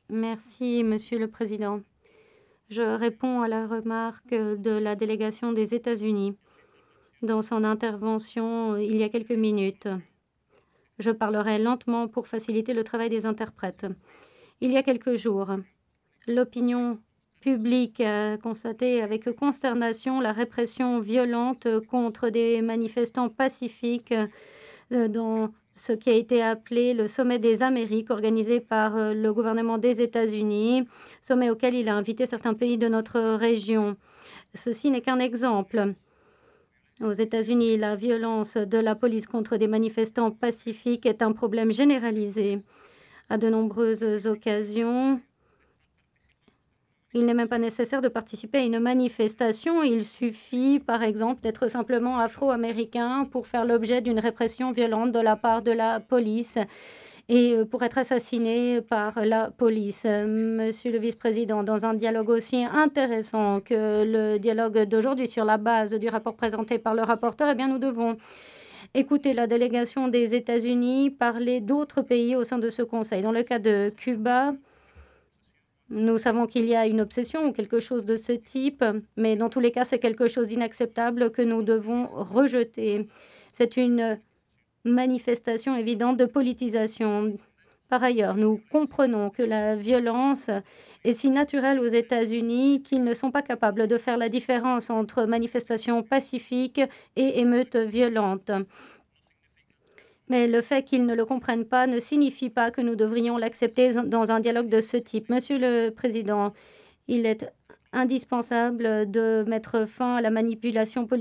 Merci, Monsieur le Président. Je réponds à la remarque de la délégation des États-Unis dans son intervention il y a quelques minutes. Je parlerai lentement pour faciliter le travail des interprètes. Il y a quelques jours, l'opinion publique a constaté avec consternation la répression violente contre des manifestants pacifiques dans ce qui a été appelé le sommet des Amériques organisé par le gouvernement des États-Unis, sommet auquel il a invité certains pays de notre région. Ceci n'est qu'un exemple. Aux États-Unis, la violence de la police contre des manifestants pacifiques est un problème généralisé. À de nombreuses occasions, il n'est même pas nécessaire de participer à une manifestation. Il suffit, par exemple, d'être simplement afro-américain pour faire l'objet d'une répression violente de la part de la police et pour être assassiné par la police. Monsieur le vice-président, dans un dialogue aussi intéressant que le dialogue d'aujourd'hui sur la base du rapport présenté par le rapporteur, eh bien, nous devons écouter la délégation des États-Unis parler d'autres pays au sein de ce Conseil. Dans le cas de Cuba, nous savons qu'il y a une obsession ou quelque chose de ce type, mais dans tous les cas, c'est quelque chose d'inacceptable que nous devons rejeter. C'est une manifestation évidente de politisation. Par ailleurs, nous comprenons que la violence est si naturelle aux États-Unis qu'ils ne sont pas capables de faire la différence entre manifestations pacifiques et émeutes violentes. Mais le fait qu'ils ne le comprennent pas ne signifie pas que nous devrions l'accepter dans un dialogue de ce type. Monsieur le Président, il est indispensable de mettre fin à la manipulation politique